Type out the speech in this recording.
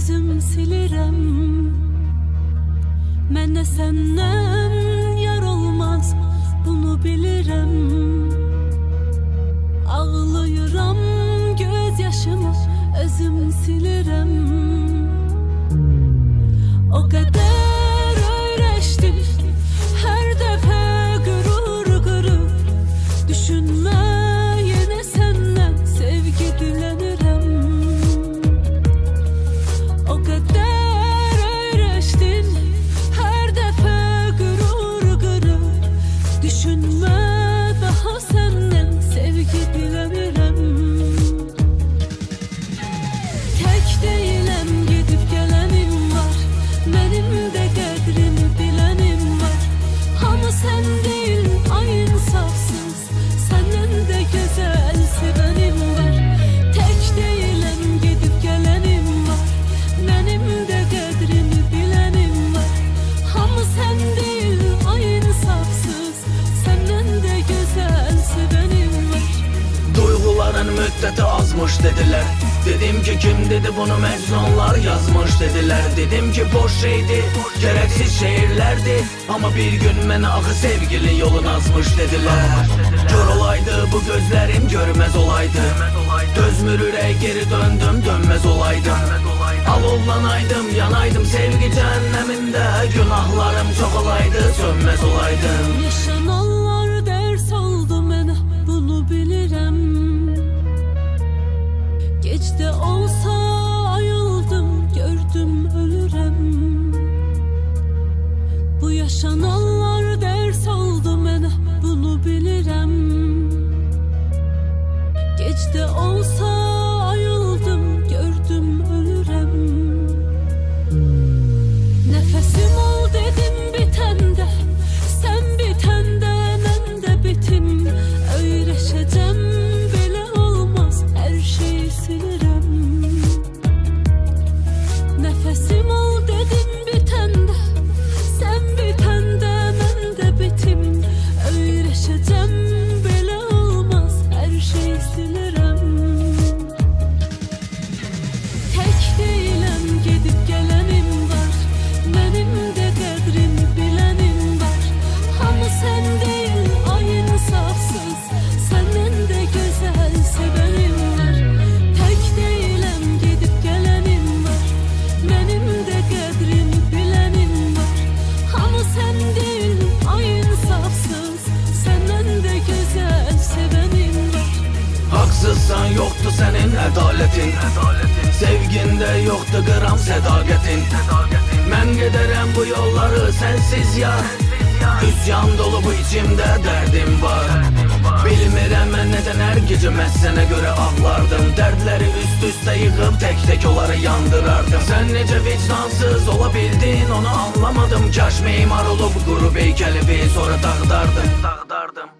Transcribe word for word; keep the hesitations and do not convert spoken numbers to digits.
özüm silirəm. Mənə səndən yar olmaz, bunu bilirəm. Ağlayıram, göz yaşımı özüm silirəm. O qədər öyrəşdim, hər dəfə qürur qırır. Düşünmə yenə səndən sevgi dilənirəm. O qədər öyrəşdin, hər dəfə qürur qırır. Düşünmə daha səndən sevgi dilənirəm. Tək deyiləm, gedib gələnim var. Mənim də qədrini bilənim var. Hamı sən deyil, ay insafsız. Səndən də gözəl sevənim var. Tək deyiləm, gedib gələnim var. Mənim də qədrini bilənim var. Hamı sən deyil, ay insafsız. Səndən də gözəl sevənim var. Duyguların müddeti azmış dediler. Dedim ki kim dedi bunu, mecnunlar yazmış dediler. Dedim ki boş şeydi, gereksiz şehirlerdi. Ama bir gün beni akı sevgili yolun azmış dediler. Kör olaydı bu gözlerim, görmez olaydı. Dözmürüre geri döndüm, dönmez olaydım. Alovlanaydım, yanaydım sevgi cehenneminde. Günahlarım çok olaydı, sönmez olaydım. Yaşananlar ders oldu mənə, bunu bilirəm. Geç də olsa ayıldım, gördüm ölürəm. Bu yaşananlar ders oldu mənə, bunu bilirəm. Geç də olsa ayıldım, gördüm ölürəm. Nəfəsim ol dedim bitəndə, sən bitəndə mən də bitim. Öyrəşəcəm, belə olmaz, hər şeyi silirəm. Nəfəsim ol dedim bitəndə, sən bitəndə mən də bitim. Öyrəşəcəm, belə olmaz, hər şeyi silirəm. Tək deyiləm, gedib gələnim var. Mənim də qədrini bilənim var. Hamı sən deyil, ay insafsız. Səndən də gözəl sevənim var. Tək deyiləm, gedib gələnim var. Mənim də qədrini bilənim var. Hamı sən deyil, ay insafsız. Səndən də gözəl sevənim var. Haksızsan yoktu senin adaletin, sevginde yoktu gram sadaketin. Ben giderim bu yolları sensiz ya. Hüsyan dolu bu içimde derdim var. Bilmirəm mən neden her gece məssənə göre ağlardım. Dərdləri üst üste yıkıp tek tek onları yandırardım. Sen nece vicdansız olabildin onu anlamadım. Kaş mimar olup grup heykeli bir sonra dağdardım, dağdardım.